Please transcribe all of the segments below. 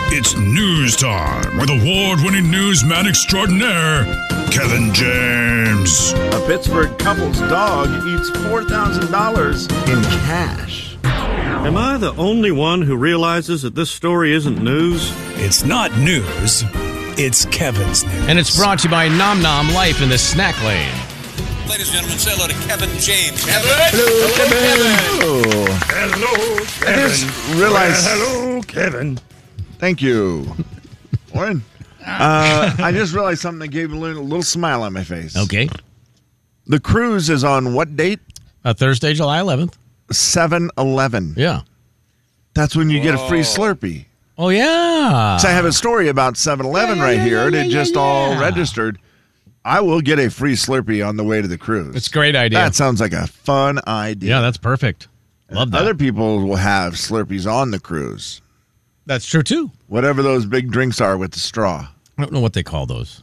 It's news time with award-winning newsman extraordinaire, Kevin James. A Pittsburgh couple's dog eats $4,000 in cash. Am I the only one who realizes that this story isn't news? It's not news. It's Kevin's news. And it's brought to you by Nom Nom Life in the Snack Lane. Ladies and gentlemen, say hello to Kevin James. Hello, Kevin. Hello, Kevin. I just realized. Hello, Kevin. Thank you, Warren. I just realized something that gave a little smile on my face. Okay. The cruise is on what date? Thursday, July 11th. 7/11. Yeah. That's when you get a free Slurpee. Oh, yeah. So I have a story about 7/11 right here. It just all registered. I will get a free Slurpee on the way to the cruise. It's a great idea. That sounds like a fun idea. Yeah, that's perfect. Love that. Other people will have Slurpees on the cruise. That's true, too. Whatever those big drinks are with the straw. I don't know what they call those.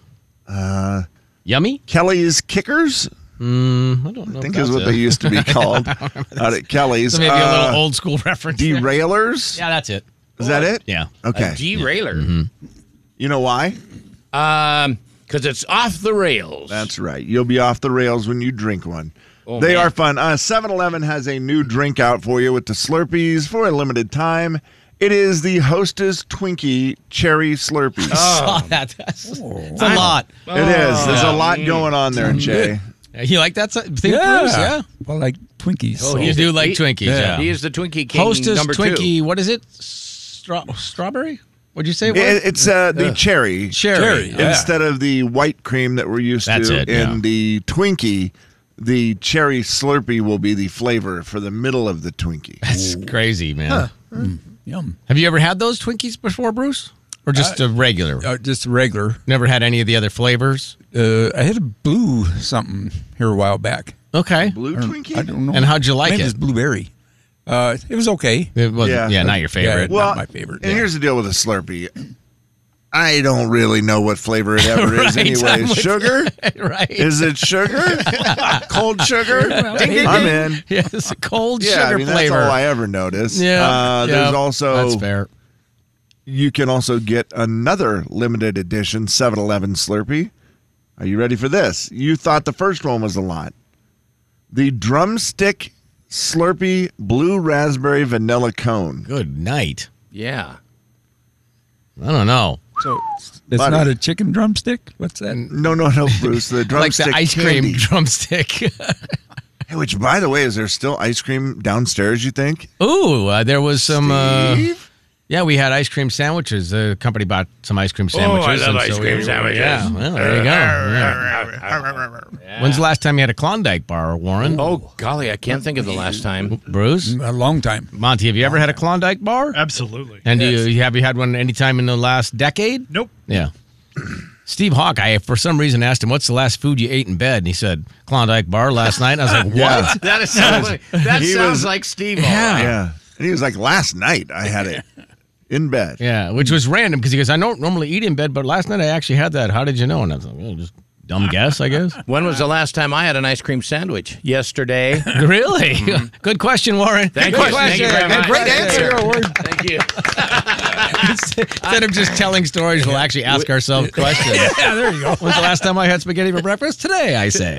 Yummy? Kelly's Kickers, I don't know. I think is what they used to be called out at Kelly's. So maybe a little old school reference. Derailers? Yeah, that's it. Is that it? Yeah. Okay. Derailer. You know why? Because it's off the rails. That's right. You'll be off the rails when you drink one. Oh, they man. are fun. 7-Eleven has a new drink out for you with the Slurpees for a limited time. It is the Hostess Twinkie Cherry Slurpee. Saw that. It's a lot. It is. There's a lot going on there, Jay. You like that thing, Bruce? Yeah. Well, like Twinkies. Oh, You do like Twinkies, yeah. He is the Twinkie King Hostess number Twinkie, two. what is it? Strawberry? What'd you say? It's the cherry. Cherry. Instead of the white cream that we're used That's to it, in yeah. the Twinkie, the cherry Slurpee will be the flavor for the middle of the Twinkie. That's crazy, man. Yum. Have you ever had those Twinkies before, Bruce? Or just a regular? Just regular. Never had any of the other flavors? I had a blue something here a while back. Okay. Blue Twinkie? I don't know. And how'd you like Maybe it? It was blueberry. It was okay. It wasn't, Yeah. not your favorite. Yeah. Not my favorite. And Yeah. here's the deal with a Slurpee. I don't really know what flavor it ever is Right, anyway. I'm with Sugar? right. Is it sugar? Cold sugar? I'm in. Yes, a cold Yeah, sugar I mean, flavor. that's all I ever notice. Yeah. There's yeah. also, That's fair. you can also get another limited edition 7-Eleven Slurpee. Are you ready for this? You thought the first one was a lot. The Drumstick Slurpee Blue Raspberry Vanilla Cone. Good night. Yeah. I don't know. So it's Buddy. not a chicken drumstick? What's that? No, Bruce. The Like Drumstick the ice cream candy. drumstick. Hey, which, by the way, is there still ice cream downstairs, you think? Ooh, there was some... Steve? Yeah, we had ice cream sandwiches. The company bought some ice cream sandwiches. I love and ice cream sandwiches. Yeah, well, there you go. Yeah. When's the last time you had a Klondike bar, Warren? Oh, golly, I can't think of the last time. Bruce? A long time. Monty, have you ever had a Klondike bar? Absolutely. And have you had one any time in the last decade? Nope. Yeah. Steve Hawk, I for some reason asked him, what's the last food you ate in bed? And he said, Klondike bar last night. And I was like, what? That is so That He sounds was- like Steve. Yeah. Yeah. And he was like, last night I had it in bed. Yeah, which was random because he goes, I don't normally eat in bed, but last night I actually had that. How did you know? And I was like, well, just dumb guess, I guess. When was the last time I had an ice cream sandwich? Yesterday. Really? Good question, Warren. Thank Good you. Thank you question. very much. Great answer. Thank you. Instead of just telling stories, we'll actually ask ourselves questions. Yeah, there you go. When's the last time I had spaghetti for breakfast? Today, I say.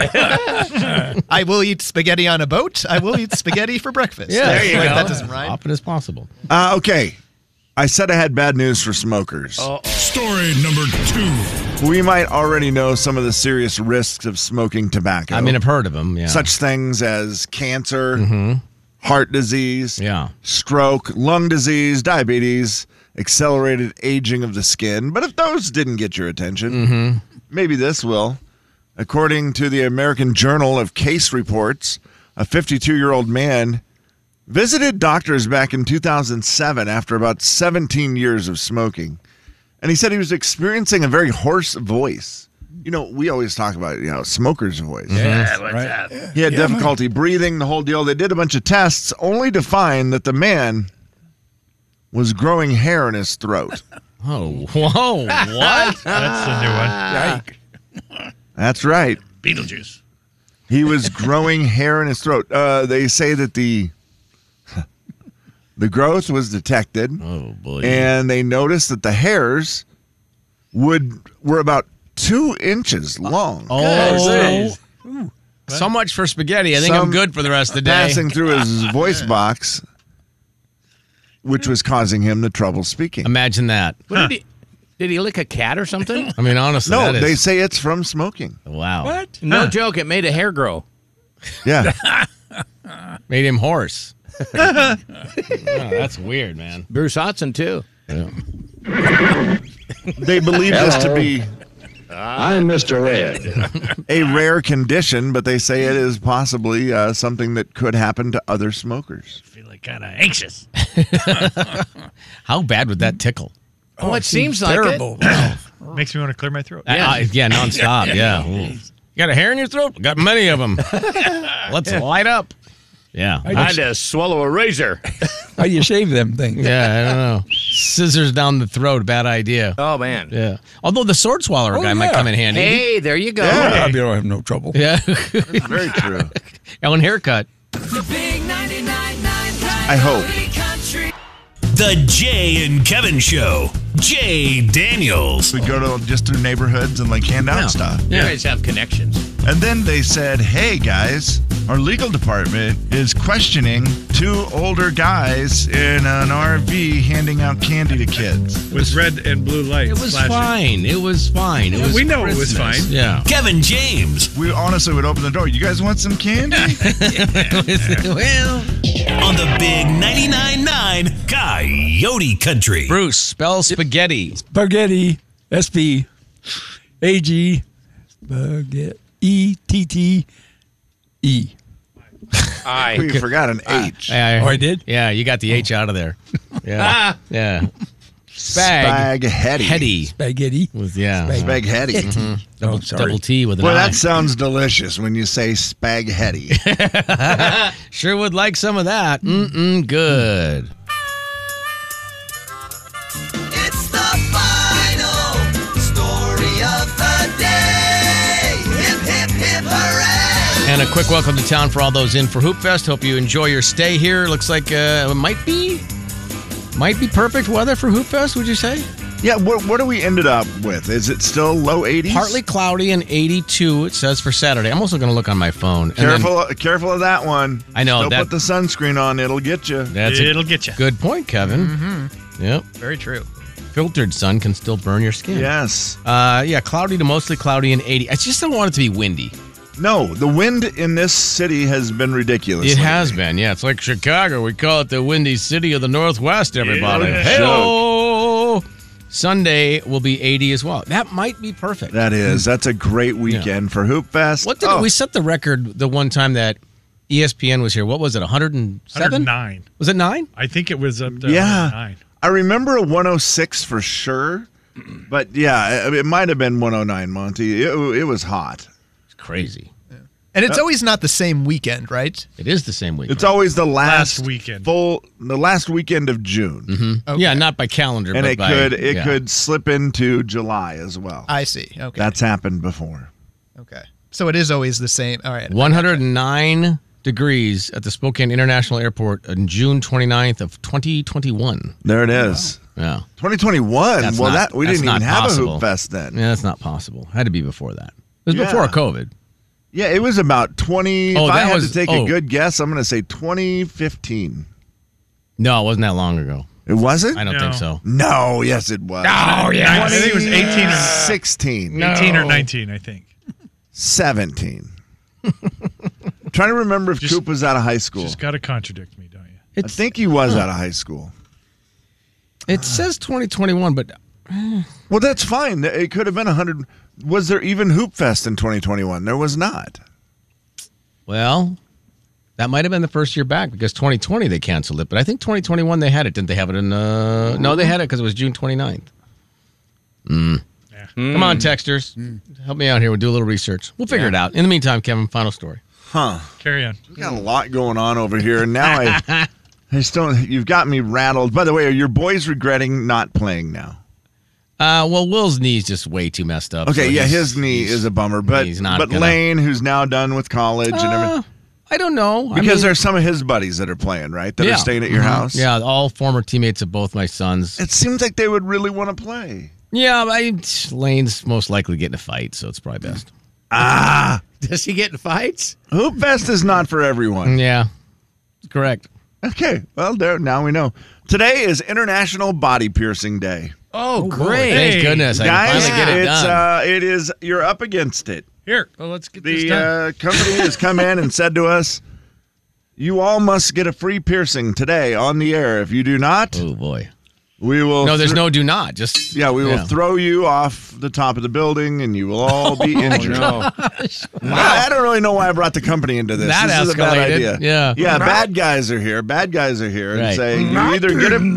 I will eat spaghetti on a boat. I will eat spaghetti for breakfast. Yeah, There you go. That doesn't rhyme. Often as possible. Okay. I said I had bad news for smokers. Story number 2. We might already know some of the serious risks of smoking tobacco. I mean, I've heard of them. Yeah. Such things as cancer, heart disease, Yeah. stroke, lung disease, diabetes, accelerated aging of the skin. But if those didn't get your attention, maybe this will. According to the American Journal of Case Reports, a 52-year-old man visited doctors back in 2007 after about 17 years of smoking. And he said he was experiencing a very hoarse voice. You know, we always talk about, smoker's voice. Yeah, what's up? He had difficulty breathing, the whole deal. They did a bunch of tests only to find that the man was growing hair in his throat. Oh, whoa. What? That's a new one. That's right. Beetlejuice. He was growing hair in his throat. They say that The growth was detected, Oh, boy. and they noticed that the hairs were about 2 inches long. Oh, so much for spaghetti. I think I'm good for the rest of the day. Passing through his voice box, which was causing him the trouble speaking. Imagine that. What did he lick a cat or something? I mean, honestly, No, that is, they say it's from smoking. wow. What? No joke. It made a hair grow. Yeah. Made him hoarse. Oh, that's weird, man. Bruce Hodson, too. They believe this to be I'm Mr. Ed. a rare condition, but they say it is possibly something that could happen to other smokers. Feeling kind of anxious. How bad would that tickle? Oh, it seems like terrible. Makes me want to clear my throat. Yeah, nonstop. Yeah. Ooh. You got a hair in your throat? Got many of them. Let's light up. Yeah. I had to swallow a razor. How do you shave them things? Yeah, I don't know. Scissors down the throat, bad idea. Oh, man. Yeah. Although the sword swallower Oh, guy might yeah. come in handy. Hey, there you go. Yeah. I don't have no trouble. Yeah. Very true. Ellen haircut. I hope. The Jay and Kevin Show. Jay Daniels. We go to just through neighborhoods and like hand out stuff. You guys have connections. And then they said, hey guys, our legal department is questioning 2 older guys in an RV handing out candy to kids. With red and blue lights. It was fine. It was fine. It was we know it was Christmas. fine. Yeah. Kevin James. We honestly would open the door. You guys want some candy? Well, On the big 99.9 Coyote Country. Bruce, spell spaghetti. Spaghetti. S-P-A-G. Spaghetti. E-T-T-E. We forgot an H. I did? Yeah, you got the H out of there. Yeah. Yeah. Spaghetti. Heady. Spaghetti. Yeah. Spaghetti. Oh, sorry. Double T with an Well, I. that sounds delicious when you say spaghetti. Sure would like some of that. Good. It's the final story of the day. Hip, hip, hip, hooray! And a quick welcome to town for all those in for Hoop Fest. Hope you enjoy your stay here. Looks like it might be perfect weather for Hoop Fest, would you say? Yeah, what do we ended up with? Is it still low 80s? Partly cloudy and 82, it says, for Saturday. I'm also going to look on my phone. And Careful of that one. I know. Don't put the sunscreen on. It'll get you. It'll get you. Good point, Kevin. Yep. Very true. Filtered sun can still burn your skin. Yes. Yeah, cloudy to mostly cloudy and 80. I just don't want it to be windy. No, the wind in this city has been ridiculous. It lately. has been, yeah. It's like Chicago. We call it the windy city of the Northwest, everybody. Yeah. Hey-oh! Sunday will be 80 as well. That might be perfect. That is. That's a great weekend for Hoop Fest. What did we set the record the one time that ESPN was here? What was it, 107? 109. Was it 9? I think it was up to Yeah. 109. I remember a 106 for sure. But yeah, it might have been 109, Monty. It was hot. It's crazy. And it's always not the same weekend, right? It is the same weekend. It's always the last weekend. the last weekend of June. Mm-hmm. Okay. Yeah, not by calendar, And but it could slip into July as well. I see. Okay. That's happened before. Okay. So it is always the same. All right. 109 degrees at the Spokane International Airport on June 29th of 2021. There it is. Yeah. 2021. That's well, not- we that's didn't even not have possible. a Hoop Fest then. Yeah, that's not possible. Had to be before that. It was Yeah. before COVID. Yeah, it was about 20. Oh, if I that had was- to take oh. a good guess, I'm going to say 2015. No, it wasn't that long ago. It wasn't? I don't think so. No, yes, it was. Oh, yeah. I think it was 18 or 16. 18 or 19, I think. 17. Trying to remember if Coop was out of high school. Just got to contradict me, don't you? I think he was out of high school. It says 2021, but Well, that's fine. It could have been 100. Was there even Hoop Fest in 2021? There was not. well, that might have been the first year back because 2020 they canceled it. But I think 2021 they had it. Didn't they have it in? No, they had it because it was June 29th. Come on, texters, help me out here. We'll do a little research. We'll figure it out. In the meantime, Kevin, final story. Huh. Carry on. We got a lot going on over here. And now I just don't. You've got me rattled. By the way, are your boys regretting not playing now? Well, Will's knee's just way too messed up. Okay, so yeah, his knee is a bummer. But he's not but gonna- Lane, who's now done with college and everything. I don't know. Because there's some of his buddies that are playing, right? That are staying at your house. Yeah, all former teammates of both my sons. It seems like they would really want to play. Yeah, Lane's most likely getting a fight, so it's probably best. Does he get in fights? Hoop Fest is not for everyone. Yeah, correct. Okay, well, now we know. Today is International Body Piercing Day. Oh, great. Thank goodness. I Guys, can finally get it done. it is, you're up against it. Here, well, let's get this done. The company has come in and said to us, you all must get a free piercing today on the air. If you do not, oh boy, we will. No, there's no do not. Just we will throw you off the top of the building, and you will all be injured. No. I don't really know why I brought the company into this. That this is a bad escalated. idea. Yeah. Bad guys are here. Bad guys are here and Right. say you either get a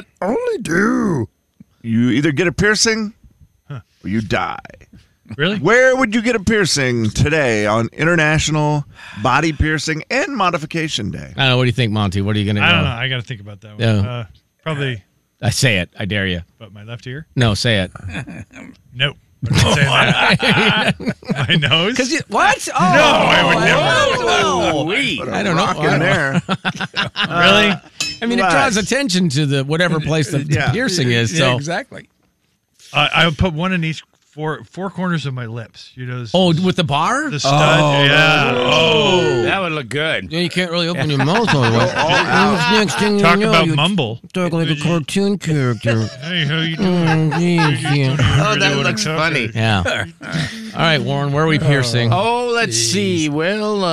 you either get a piercing or you die. Really? Where would you get a piercing today on International Body Piercing and Modification Day? I don't know. What do you think, Monty? What are you going to go? I don't know. I got to think about that one. Yeah. Probably. I say it. I dare you. But my left ear? No, say it. Nope. I'm not saying that. My nose? What? Oh, no, I would never. I don't know. In there. Really? I mean, it draws attention to the whatever place the piercing is. So Yeah, exactly. I would put one in each four corners of my lips. You know. with the bar? The stud. That would look good. Yeah, you can't really open your mouth all the way. Next thing Talk you know, about you mumble. talk like a cartoon character. Hey, how you doing? Oh, that looks funny. Yeah. All right, Warren, where are we piercing? Oh, let's see. Well,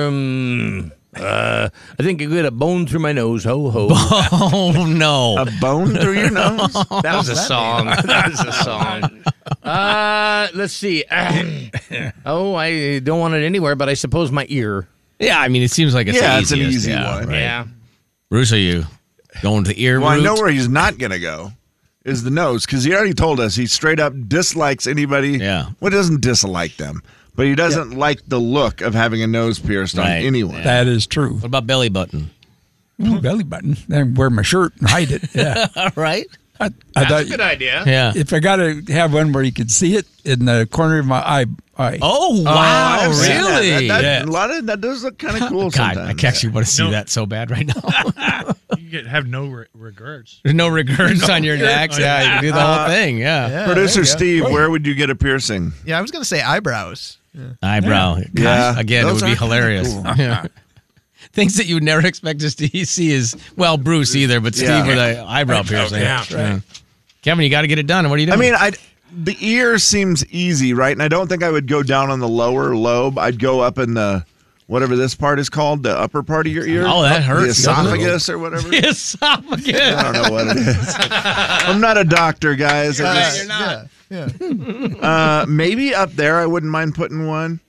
I think I got a bone through my nose. Ho, ho. Oh, no. A bone through your nose? That was a song. That was a song. Let's see. I don't want it anywhere, but I suppose my ear. Yeah, I mean, it seems like it's the it's an easiest. easy Yeah, one. right. Yeah. Bruce, are you going to the ear Well, I route? know where he's not going to go is the nose because he already told us he straight up dislikes anybody. Yeah. Well, he doesn't dislike them, but he doesn't like the look of having a nose pierced on Right. anyone. That is true. What about belly button? Ooh, belly button. Then wear my shirt and hide it. Yeah. All right. I That's thought a good idea. Yeah. if I got to have one where you could see it in the corner of my eye. Oh, wow. I've seen that. Really? That, a lot of that does look kind of cool God, sometimes. I actually want to see No. that so bad right now. You have no regrets. There's no regrets on your neck. Yeah, you can do the whole thing. Yeah. Producer Steve, where would you get a piercing? Yeah, I was going to say eyebrows. Eyebrow. Gosh, Yeah. again, Those it would be are kinda hilarious. cool. Yeah. Things that you would never expect to see is, well, Bruce either, but Steve Yeah. with an eyebrow piercing. Yeah. Right. Kevin, you got to get it done. What are you doing? I mean, the ear seems easy, right? And I don't think I would go down on the lower lobe. I'd go up in the whatever this part is called, the upper part of your ear. Oh, that hurts, The doesn't it? esophagus or whatever. esophagus. I don't know what it is. I'm not a doctor, guys. I just- You're not. Yeah. maybe up there, I wouldn't mind putting one.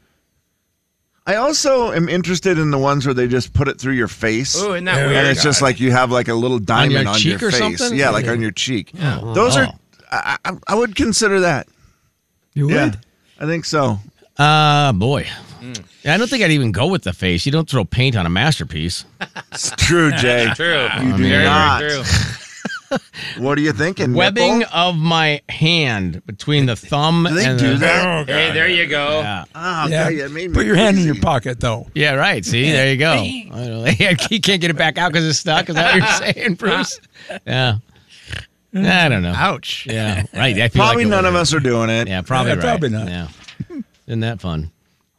I also am interested in the ones where they just put it through your face. Oh, isn't that weird? And it's just like you have like a little diamond on your cheek or face. something? Yeah, like on your cheek. Those are, I would consider that. You would? Yeah, I think so. Boy. I don't think I'd even go with the face. You don't throw paint on a masterpiece. It's true, Jay. True. You do Very, not. very true. What are you thinking? Webbing nipple? of my hand between the thumb Do they and do the... that? Hey, there you go. Yeah. Oh, Yeah. okay, it made me Put your hand in your crazy. pocket, though. Yeah, right. See, there you go. I don't know. He can't get it back out because it's stuck. Is that what you're saying, Bruce? Yeah. I don't know. Ouch. Yeah, right. I feel Probably like it none would of hurt. us are doing it. Yeah, probably Yeah, right. probably not. Yeah. Isn't that fun?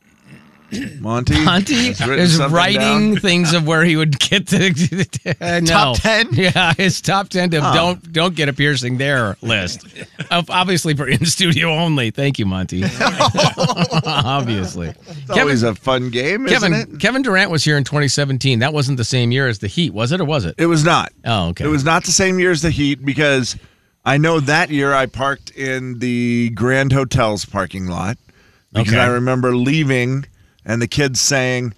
Monty? Monty He's written is something writing down. things of where he would get the no. Top 10? Yeah, his top 10 of don't get a piercing there list. Obviously for in studio only. Thank you, Monty. Obviously. It's always a fun game, isn't it? Kevin Durant was here in 2017. That wasn't the same year as the Heat, was it, or was it? It was not. Oh, okay. It was not the same year as the Heat because I know that year I parked in the Grand Hotel's parking lot because Okay. I remember leaving and the kids saying,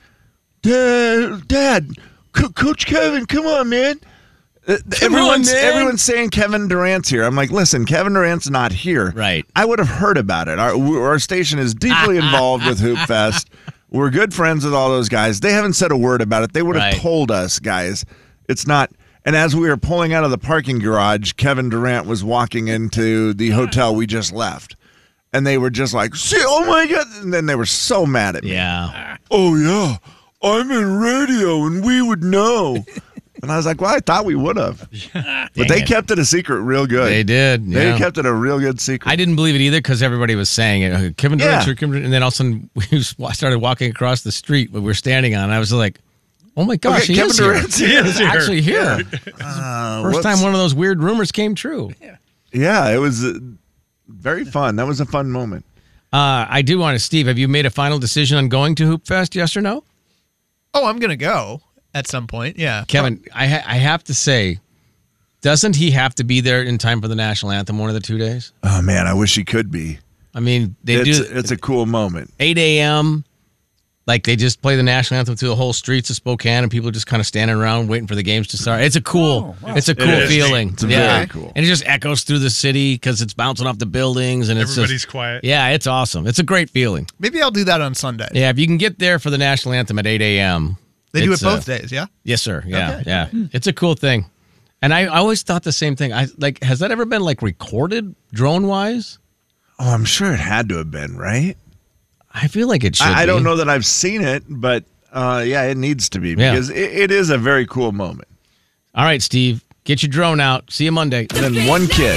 Dad, Coach Kevin, come on, man. Everyone's saying Kevin Durant's here. I'm like, listen, Kevin Durant's not here. Right. I would have heard about it. Our station is deeply involved with Hoop Fest. We're good friends with all those guys. They haven't said a word about it. They would have Right. told us, guys. It's not. And as we were pulling out of the parking garage, Kevin Durant was walking into the hotel we just left. And they were just like, see, oh my God. And then they were so mad at me. Yeah. Oh, yeah. I'm in radio and we would know. And I was like, well, I thought we would have. But they kept it a secret real good. They did. They Yeah. kept it a real good secret. I didn't believe it either because everybody was saying it. Kevin Durant, Yeah. Kevin Durant, and then all of a sudden we started walking across the street where we're standing on. I was like, oh my gosh, Okay, he Kevin is here. Durant's He here. is actually here. First time one of those weird rumors came true. Yeah, it was very fun. That was a fun moment. I do want to, Steve, have you made a final decision on going to Hoop Fest, yes or no? Oh, I'm going to go at some point. Yeah. Kevin, I have to say, doesn't he have to be there in time for the national anthem one of the 2 days? Oh, man, I wish he could be. I mean, It's a cool moment. 8 a.m., like they just play the national anthem through the whole streets of Spokane, and people are just kind of standing around waiting for the games to start. It's a cool, it's a cool feeling. It's very cool. And it just echoes through the city because it's bouncing off the buildings, and it's Everybody's just, quiet. Yeah, it's awesome. It's a great feeling. Maybe I'll do that on Sunday. Yeah, if you can get there for the national anthem at 8 a.m. They do it it's, both days, yeah? Yes, sir. Yeah, Okay. yeah. It's a cool thing. And I always thought the same thing. Has that ever been like recorded drone wise? Oh, I'm sure it had to have been, right? I feel like it should. I be. don't know that I've seen it, but yeah, it needs to be Yeah. because it is a very cool moment. All right, Steve, get your drone out. See you Monday. And then one kid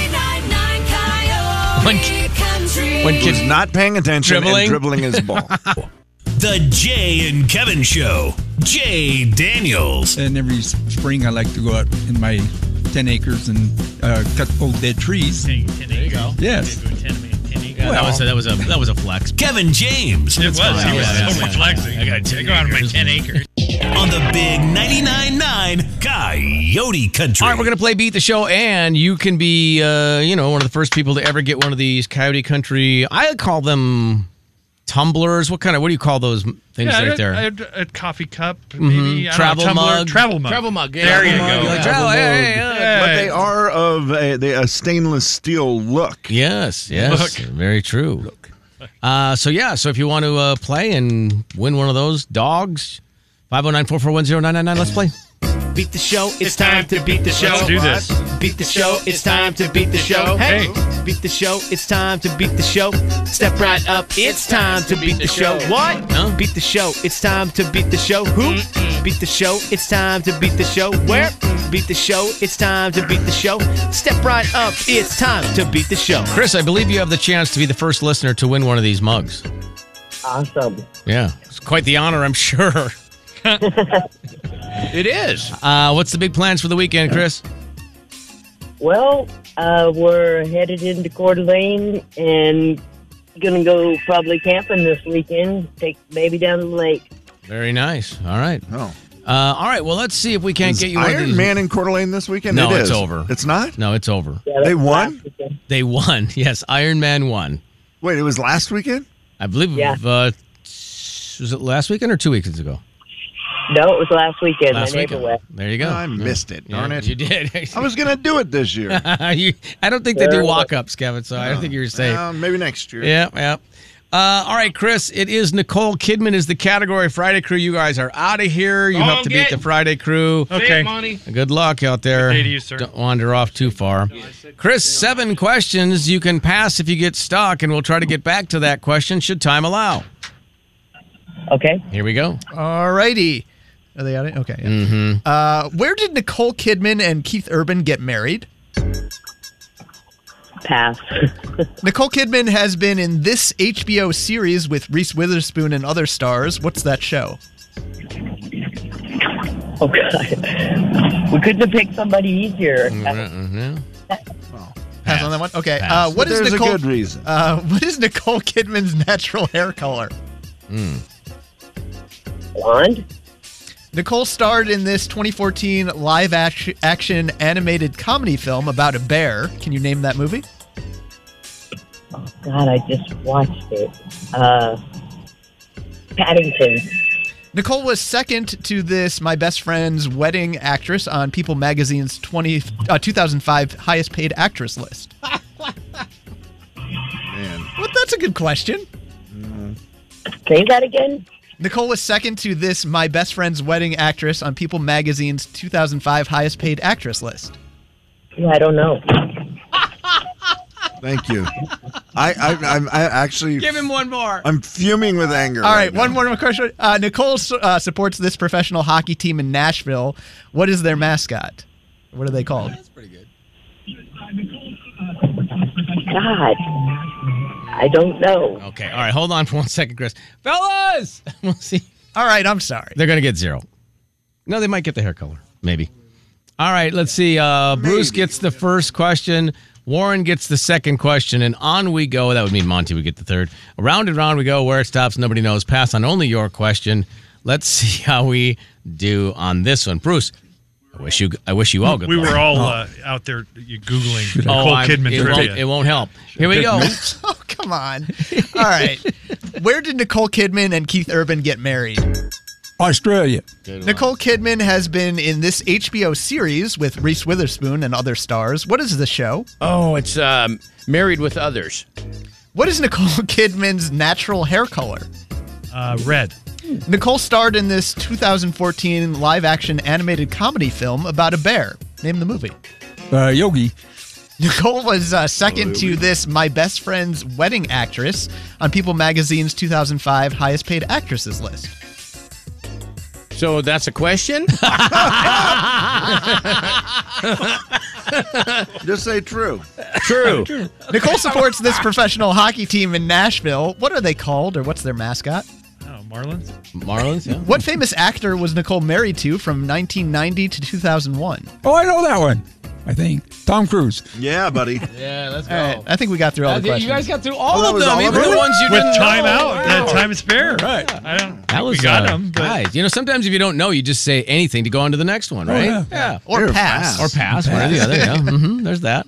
One who's not paying attention and dribbling his ball. The Jay and Kevin Show. Jay Daniels. And every spring, I like to go out in my 10 acres and cut old dead trees. There you go. Yes. Yeah, that was a flex. Kevin James. It was. fine. He was Yeah, so yeah, much yeah. flexing. I got 10 go out on my acres. 10 acres. On the big 99.9 Coyote Country. All right, we're going to play Beat the Show, and you can be, one of the first people to ever get one of these Coyote Country, I call them tumblers. What do you call those things right there? A coffee cup, maybe. I don't Travel know, tumbler, mug. Travel mug. Travel mug. Yeah. There you Travel go. mug. You're like, Travel hey, mug. But they are of a stainless steel look. Yes, Look. very true. So if you want to play and win one of those dogs, 509-441-0999, let's play. Beat the show, it's time to beat the show. Let's do this. Beat the show, it's time to beat the show. Hey. Beat the show, it's time to beat the show. Step right up, it's time to beat the show. What? Huh? Beat the show, it's time to beat the show. Who? Beat the show, it's time to beat the show. Where? Beat the show, it's time to beat the show. Step right up, it's time to beat the show. Chris, I believe you have the chance to be the first listener to win one of these mugs. Awesome. Yeah, it's quite the honor, I'm sure. It is. What's the big plans for the weekend, Chris? Well, we're headed into Coeur d'Alene and gonna go probably camping this weekend. Take baby down to the lake. Very nice. All right. Oh. All right. Well, let's see if we can't Is get you one of Iron these. Man in Coeur d'Alene this weekend? No, It it's is. over. It's not? No, it's over. Yeah, They that's won? last weekend. They won. Yes, Iron Man won. Wait, it was last weekend? I believe. Yeah. Was it last weekend or 2 weekends ago? No, it was last weekend. Last My neighbor weekend. went. There you go. I missed it. Darn Yeah, it. You did. I was going to do it this year. I don't think they do walk-ups, Kevin, so I don't think you're safe. Maybe next year. Yeah, yeah. All right, Chris, it is Nicole Kidman is the category. Friday Crew, you guys are out of here. You have to beat the Friday Crew. Okay. Good luck out there. Good day to you, sir. Don't wander off too far. Chris, 7 questions. You can pass if you get stuck, and we'll try to get back to that question should time allow. Okay. Here we go. All righty. Are they on it? Okay. Yeah. Mm-hmm. Where did Nicole Kidman and Keith Urban get married? Pass. Nicole Kidman has been in this HBO series with Reese Witherspoon and other stars. What's that show? Oh, God. We couldn't have picked somebody easier. Mm-hmm. Pass on that one? Okay. Pass. What But is there's Nicole? a good reason. What is Nicole Kidman's natural hair color? Blonde? Nicole starred in this 2014 live action animated comedy film about a bear. Can you name that movie? Oh, God, I just watched it. Paddington. Nicole was second to this My Best Friend's Wedding actress on People Magazine's 2005 highest paid actress list. Man. Well, that's a good question. Say that again? Nicole was second to this My Best Friend's Wedding actress on People Magazine's 2005 highest paid actress list. Yeah, I don't know. Thank you. I'm actually. Give him one more. I'm fuming with anger. All right, one more question. Nicole supports this professional hockey team in Nashville. What is their mascot? What are they called? That's pretty good. God, I don't know. Okay, all right, hold on for 1 second, Chris. Fellas! We'll see. All right, I'm sorry. They're going to get 0. No, they might get the hair color. Maybe. All right, let's see. Bruce gets the first question. Warren gets the second question, and on we go. That would mean Monty would get the third. Around and round we go. Where it stops, nobody knows. Pass on only your question. Let's see how we do on this one. Bruce, I wish you all good luck. We were all out there Googling Nicole Kidman trivia. It won't help. Here we go. Oh, come on. All right. Where did Nicole Kidman and Keith Urban get married? Australia. Nicole Kidman has been in this HBO series with Reese Witherspoon and other stars. What is the show? Oh, it's Married with Others. What is Nicole Kidman's natural hair color? Red. Nicole starred in this 2014 live-action animated comedy film about a bear. Name the movie. Yogi. Nicole was second to this My Best Friend's Wedding actress on People Magazine's 2005 highest paid actresses list. So that's a question? Just say true. True. Nicole supports this professional hockey team in Nashville. What are they called, or what's their mascot? Oh, Marlins? Marlins, yeah. What famous actor was Nicole married to from 1990 to 2001? Oh, I know that one. I think Tom Cruise. Yeah, buddy. Yeah, let's go. All right, I think we got through all the questions. You guys got through all that of was them, all even of the them? ones you With didn't time know. out. Wow. That time is spare. Right. I don't That was we got them. But guys. You know, sometimes if you don't know, you just say anything to go on to the next one, right? yeah. Or You're pass. fast. Or pass, one or the other. Yeah. There's that.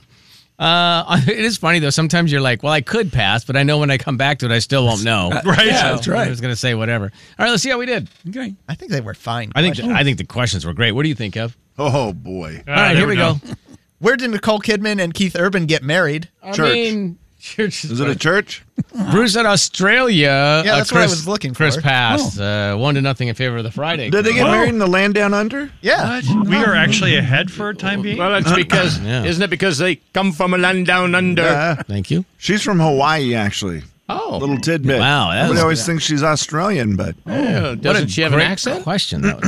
It is funny though. Sometimes you're like, well, I could pass, but I know when I come back to it, I still won't know. Right. Yeah, that's right. I was going to say whatever. All right, let's see how we did. Okay. I think they were fine. I think the questions were great. What do you think, Kev? Oh boy. All right, here we go. Where did Nicole Kidman and Keith Urban get married? Church. Church Is it a church? Bruce said Australia. Yeah, that's what I was looking Chris for. passed 1-0 in favor of the Friday. Did they get married in the land down under? Yeah. What? We are actually ahead for a time being. Well, that's because, Yeah. isn't it because they come from a land down under? Thank you. She's from Hawaii, actually. Oh. Little tidbit. Wow, that Everybody was- always thinks she's Australian, but Doesn't she have an Great accent? question, though.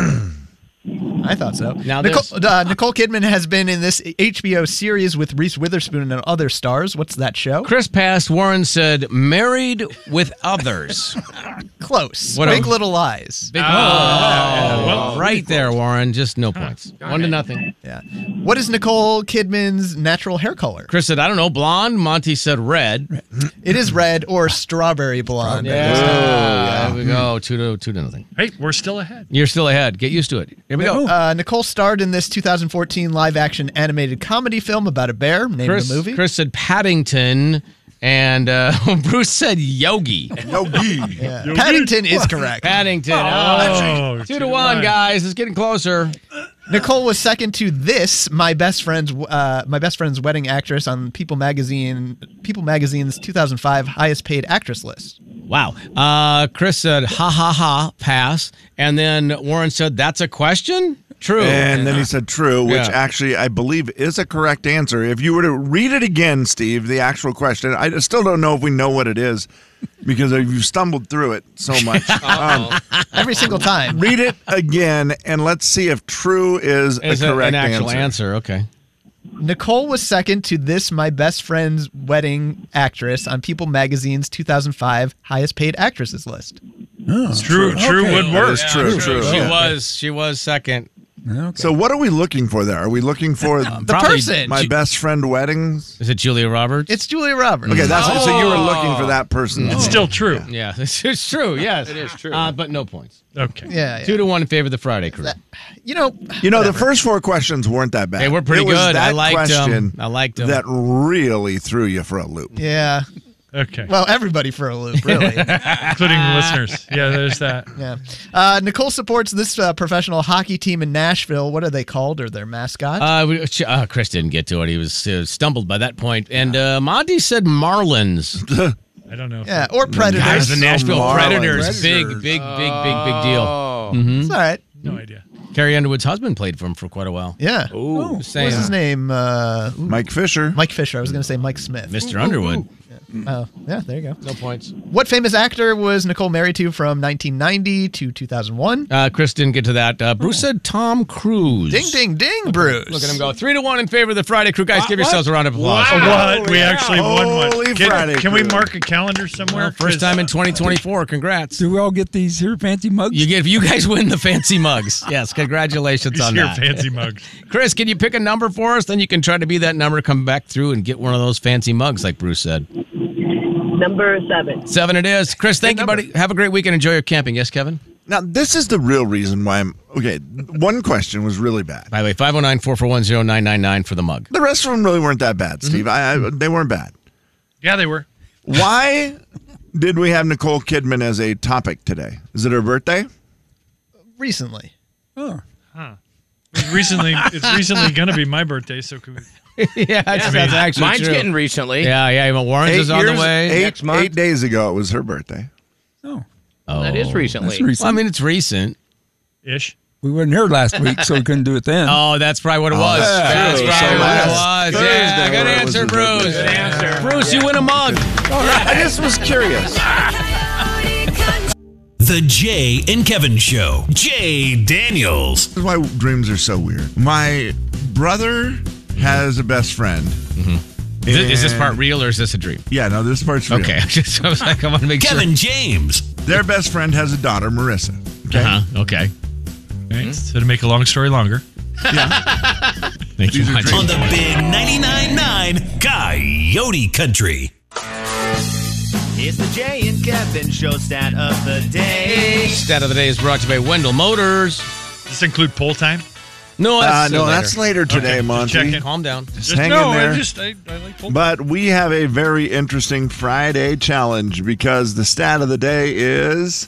I thought so. Now Nicole this- Kidman has been in this HBO series with Reese Witherspoon and other stars. What's that show? Chris passed. Warren said, "Married with Others." Close. What Big a- Little Lies. Big well, right there, Warren. Just no points. 1-0. Yeah. What is Nicole Kidman's natural hair color? Chris said, "I don't know, blonde." Monty said, "Red." It is red or strawberry blonde. Yeah, there we go. 2-0. Hey, we're still ahead. You're still ahead. Get used to it. Here we go. Nicole starred in this 2014 live-action animated comedy film about a bear. Name Chris, the movie. Chris said Paddington, and Bruce said Yogi. Yogi. Yeah. Paddington is correct. Paddington. Oh, 2-1, guys. It's getting closer. Nicole was second to this My Best Friend's Wedding actress on People Magazine's 2005 highest paid actress list. Wow. Chris said, ha, ha, ha, pass. And then Warren said, that's a question? True. And then he said true, which Yeah. actually I believe is a correct answer. If you were to read it again, Steve, the actual question, I still don't know if we know what it is because you've stumbled through it so much. Every single time. Read it again and let's see if true is a correct an actual answer. Okay. Nicole was second to this My Best Friend's Wedding actress on People Magazine's 2005 highest paid actresses list. True would work. It's true. She was second. Okay. So what are we looking for there? Are we looking for The Probably person. My Best Friend Weddings? Is it Julia Roberts? It's Julia Roberts. Okay, so you were looking for that person. It's still true. Yeah, it's true. Yes, It is true. but no points. Okay. Yeah. 2-1 in favor of the Friday crew. You know, The first 4 questions weren't that bad. They were pretty It was good. I that liked question them. I liked them. that really threw you for a loop. yeah. Okay. Well, everybody for a loop, really. Including the listeners. Yeah, there's that. Yeah. Nicole supports this professional hockey team in Nashville. What are they called or their mascot? Chris didn't get to it. He was stumbled by that point. And Monty said Marlins. I don't know. Yeah, or Predators. Guys, the Nashville Marlins. Predators. Big deal. Oh. Mhm. It's all right. No idea. Carrie Underwood's husband played for him for quite a while. Yeah. Ooh, What's his name? Mike Fisher. Mike Fisher. I was going to say Mike Smith. Mr. Underwood. Oh, yeah, there you go. No points. What famous actor was Nicole married to from 1990 to 2001? Chris didn't get to that. Bruce said Tom Cruise. Ding, ding, ding, Bruce. Look at him go. 3-1 in favor of the Friday Crew. Guys, give yourselves a round of applause. What? We actually won one. Holy Friday Can we Crew. mark a calendar somewhere? Well, first time in 2024. Congrats. Do we all get these here fancy mugs? You guys win the fancy mugs. Yes, congratulations These on here that. fancy mugs. Chris, can you pick a number for us? Then you can try to be that number, come back through and get one of those fancy mugs like Bruce said. Number 7. 7 it is. Chris, thank you, buddy. Have a great weekend. Enjoy your camping. Yes, Kevin? Now, this is the real reason why I'm... Okay, one question was really bad. By the way, 509-441-0999 for the mug. The rest of them really weren't that bad, Steve. They weren't bad. Yeah, they were. Why did we have Nicole Kidman as a topic today? Is it her birthday? Recently. Oh. Huh. It's recently going to be my birthday, so could we... Yeah, that's actually Mine's true. getting recently. Yeah, but Warren's is on the way. Next month. 8 days ago, it was her birthday. Oh. That is recently. That's recent. Well, I mean, it's recent. Ish. We weren't here last week, so we couldn't do it then. Oh, that's probably what it was. that's That's true. probably So what it last was. Yeah, Thursday good when it answer, was her Bruce. birthday. Good answer. Bruce, you win a mug. I just was curious. The Jay and Kevin Show. Jay Daniels. This is why dreams are so weird. My brother has a best friend. Is this part real or is this a dream? Yeah, no, this part's real. Okay, I was like, I want to make Kevin sure. James. Their best friend has a daughter, Marissa. Okay. Right. So to make a long story longer. Thank you, Monty. On the big 99.9 Coyote Country. It's the Jay and Kevin Show stat of the day. Stat of the day is brought to you by Wendell Motors. Does this include poll time? No, that's later today, Okay, Monty. checking. Calm down. Just hang in there. I like poll time. But we have a very interesting Friday challenge because the stat of the day is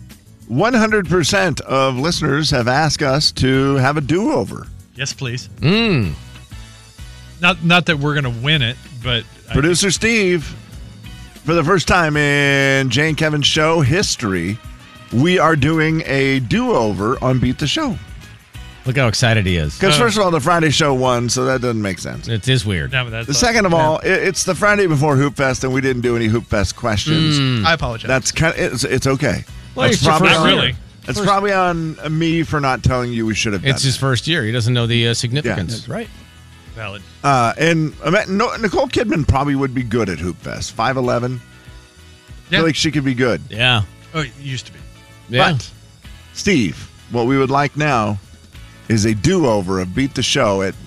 100% of listeners have asked us to have a do-over. Yes, please. Mm. Not that we're going to win it, but... Producer Steve, for the first time in Jay and Kevin's show history, we are doing a do-over on Beat the Show. Look how excited he is. Because first of all, the Friday show won, so that doesn't make sense. It is weird. No, but that's The second of all, it's the Friday before Hoop Fest, and we didn't do any Hoop Fest questions. I apologize. That's kind of, it's okay. Well, That's it's your first Not year. really. It's probably on me for not telling you we should have done It's his first year. He doesn't know the significance. That's right. Valid. And Nicole Kidman probably would be good at Hoop Fest. 5'11". I Yeah. feel like she could be good. Yeah. Oh, it used to be. Yeah. But, Steve, what we would like now is a do-over of Beat the Show at,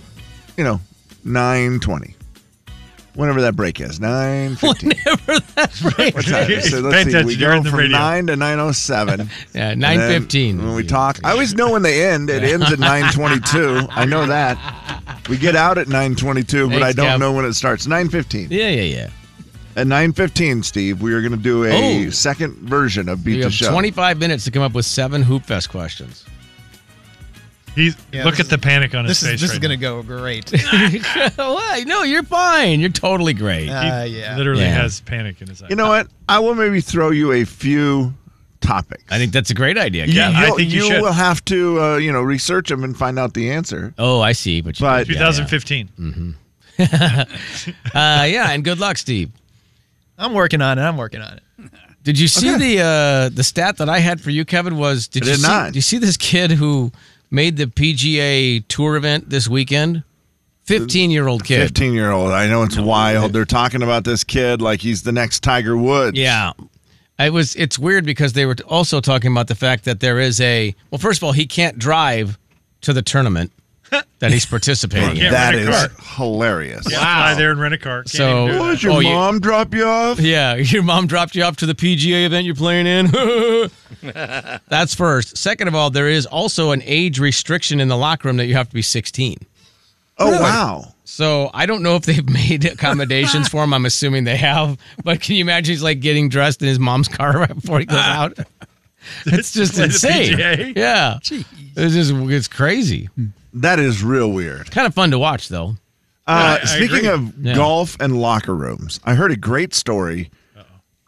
9:20. Whenever that break is, 9:15. Whenever that's right. What time is it? So Pay let's see. attention, We you're go in the from radio. 9 to 9:07. Yeah, And then 9:15. When we talk, I always know when they end. It ends at 9:22. I know that. We get out at 9:22, but Thanks, I don't Kev. know when it starts. 9:15. Yeah. At 9:15, Steve, we are going to do a Oh. second version of Beat You the have Show. 25 minutes to come up with 7 Hoop Fest questions. Look at the panic on his face. This is right going to go great. Well, no, you're fine. You're totally great. Yeah. Literally Yeah. has panic in his eyes. You know what? I will maybe throw you a few topics. I think that's a great idea. Yeah, Kev. I think you should. will have to, research them and find out the answer. Oh, I see. But 2015. And good luck, Steve. I'm working on it. Did you see the stat that I had for you, Kevin? Was I did not. Did you see this kid who made the PGA Tour event this weekend? 15-year-old kid. 15-year-old. I know it's wild. They're talking about this kid like he's the next Tiger Woods. Yeah. It's weird because they were also talking about the fact that there is first of all, he can't drive to the tournament that he's participating in. That rent a is car. hilarious. Yeah, fly there and rent a car. Can't So- even do What, that. did your mom drop you off? Yeah, your mom dropped you off to the PGA event you're playing in. That's first. Second of all, there is also an age restriction in the locker room that you have to be 16. Oh, wow. So I don't know if they've made accommodations for him. I'm assuming they have. But can you imagine he's like getting dressed in his mom's car right before he goes out? It's just Play the insane. PGA? Yeah. It's crazy. That is real weird. Kind of fun to watch, though. Speaking agree. of golf and locker rooms, I heard a great story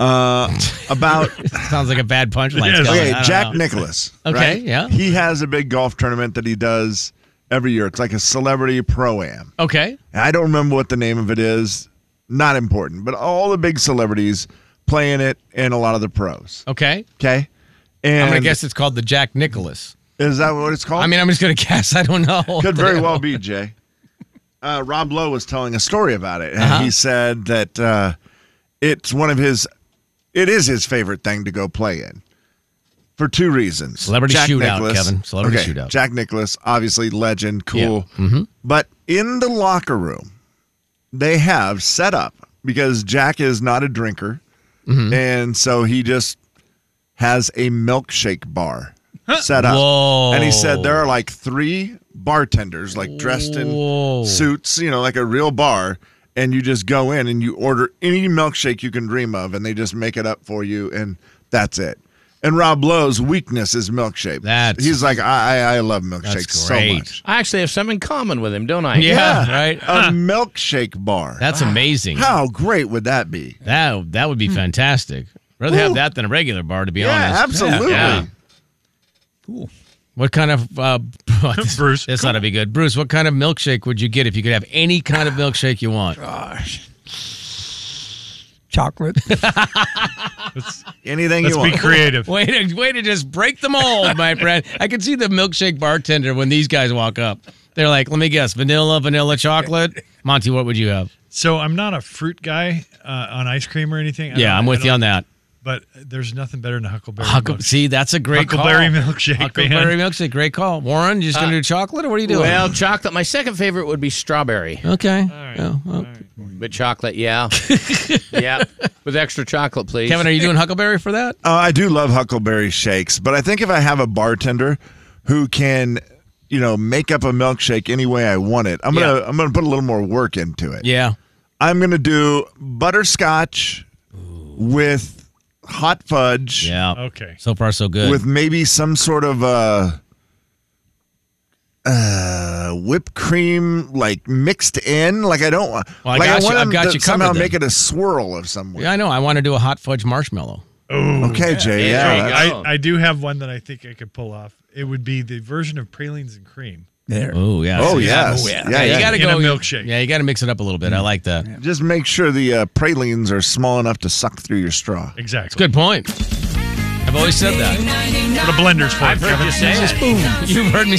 About Sounds like a bad punchline. Yes. Scott. I okay, don't Jack know. Nicklaus. Okay, right? yeah. He has a big golf tournament that he does every year. It's like a celebrity pro-am. Okay. I don't remember what the name of it is. Not important, but all the big celebrities play in it, and a lot of the pros. Okay. Okay, and I'm going to guess it's called the Jack Nicklaus. is that what it's called? I mean, I'm just going to guess. I don't know. Could very well be, Jay. Rob Lowe was telling a story about it, and Uh-huh. he said that it's it is his favorite thing to go play in for two reasons. Celebrity Jack shootout, Nicklaus- Kevin. Celebrity okay, shootout. Jack Nicklaus, obviously legend, cool. Yeah. Mhm. But in the locker room, they have set up, because Jack is not a drinker, Mm-hmm. and so he just has a milkshake bar set up. Whoa. And he said there are like 3 bartenders, like dressed in suits, like a real bar, and you just go in and you order any milkshake you can dream of, and they just make it up for you, and that's it. And Rob Lowe's weakness is milkshake. He's like, I love milkshakes so much. I actually have something in common with him, don't I? Yeah, right. A milkshake bar. That's amazing. How great would that be? That would be fantastic. Rather have that than a regular bar, to be honest. Absolutely. Yeah. Cool. What kind of Bruce? This ought to be good. Bruce, what kind of milkshake would you get if you could have any kind of milkshake you want? Gosh. Chocolate. Anything Let's you be want. creative. Way to just break the mold, my friend. I can see the milkshake bartender when these guys walk up. They're like, let me guess, vanilla chocolate. Monty, what would you have? So I'm not a fruit guy on ice cream or anything. Yeah, I'm with you on that. But there's nothing better than a Huckleberry milkshake. See, that's a great Huckleberry call. milkshake, Huckleberry man. milkshake, great call. Warren, you just going to do chocolate, or what are you doing? Well, chocolate. My second favorite would be strawberry. Okay. All right. But chocolate, yeah. Yeah. With extra chocolate, please. Kevin, are you doing huckleberry for that? I do love Huckleberry shakes, but I think if I have a bartender who can, make up a milkshake any way I want it, I'm gonna put a little more work into it. Yeah. I'm gonna do butterscotch with hot fudge. Yeah. Okay. So far, so good. With maybe some sort of whipped cream, like mixed in. Like I don't want. Well, I like got I want you- I've them got to you covered somehow then. make it a swirl of some way. Yeah, I know. I want to do a hot fudge marshmallow. Oh, Okay, Jay. Yeah. that's- I do have one that I think I could pull off. It would be the version of pralines and cream. There. Oh yeah. Oh, See, yes. Yeah, Yeah, you yeah. got to In go a milkshake. Yeah, you got to mix it up a little bit. I like that. Just make sure the pralines are small enough to suck through your straw. Exactly. Good point. I've always said that. What a blender's for, I've heard Kevin. you say it. You've heard me